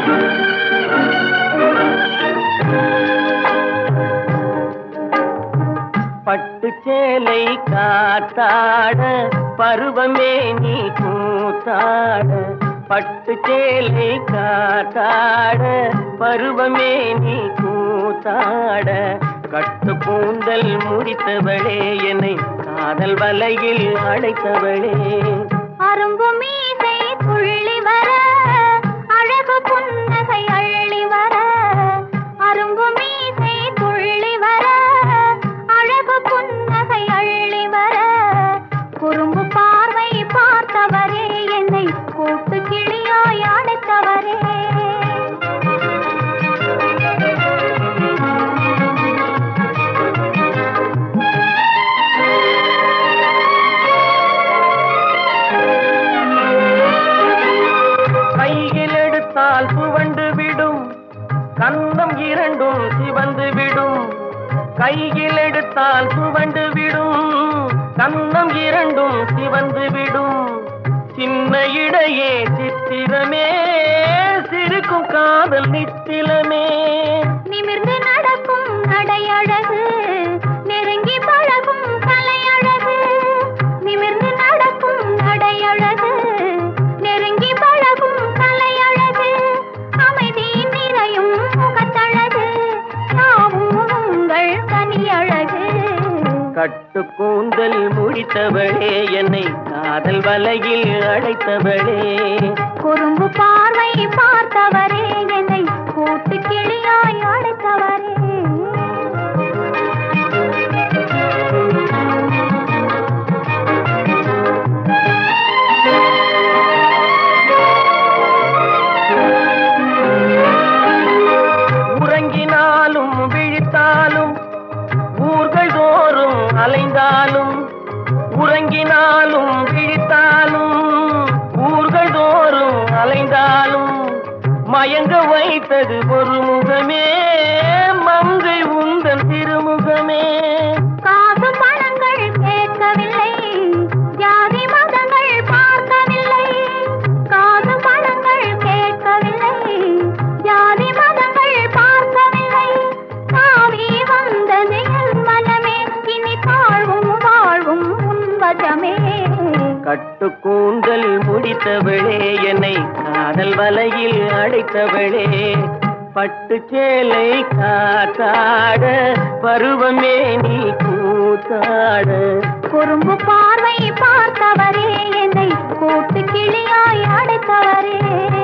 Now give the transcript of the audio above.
பட்டு சேலை காத்தாட பருவமே நீ கூத்தாட, பட்டு சேலை காத்தாட பருவமே நீ கூத்தாட, கட்டு கூந்தல் முடித்தவளே என்னை காதல் வலையில் அழைத்தவளே. அரும்பு மீசை துள்ளி வர அழகு புன்னகை அள்ளி வர, அரும்பு மீசை துள்ளி வர அழகு புன்னகை அள்ளி வர, குறும்பு பார்வை பார்த்தவரே என்னை கூட்டு கிளியாய் அழைத்தவரே. கையில் எடுத்தால் சுவண்டு விடும் கன்னம் இரண்டும் சிவந்து விடும், கையில் எடுத்தால் சுவண்டு விடும் கன்னம் இரண்டும் சிவந்து விடும், சின்ன இடையே சித்திரமே சிரிக்கும் காதல் நித்திலமே. நிமிர்ந்து நடக்கும் நடையழகு நெருங்கி பழகும் கலையழகு, நிமிர்ந்து நடக்கும் நடையழகு நெருங்கி பழகும் கலையழகு, அமைதி நிறையும் முகத்தழகு நாவும் உங்கள் தனியழகு. கட்டு கூந்தல் முடித்தவளே என்னை காதல் வலையில் அழைத்தவளே. குறும்பு பார்வை பார்த்தவரே என்னை கூட்டு கிளியாய் அழைத்தவரே. உறங்கினாலும் விழித்தாலும் ஊர்கள் தோறும் அலைந்தாலும், உறங்கினாலும் விழித்தாலும் ஊர்கள் தோறும் அலைந்தாலும், மயங்க வைத்தது ஒரு முகமே மங்கை உந்தன் திருமுகமே. காசு பணங்கள் கேட்கவில்லை ஜாதி மதங்கள் பார்க்கவில்லை, காசு பணங்கள் கேட்கவில்லை ஜாதி மதங்கள் பார்க்கவில்லை, தாவி வந்தது என் மனமே இனி தாழ்வும் வாழ்வும் உன்வசமே. கட்டு கூந்தல் முடித்தவளே என்னை காதல் வலையில் அடைத்தவளே, பட்டு சேலை காத்தாட பருவமே நீ கூத்தாட, குறும்பு பார்வை பார்த்தவரே என்னை கூட்டு கிளியாய் அடைத்தவரே.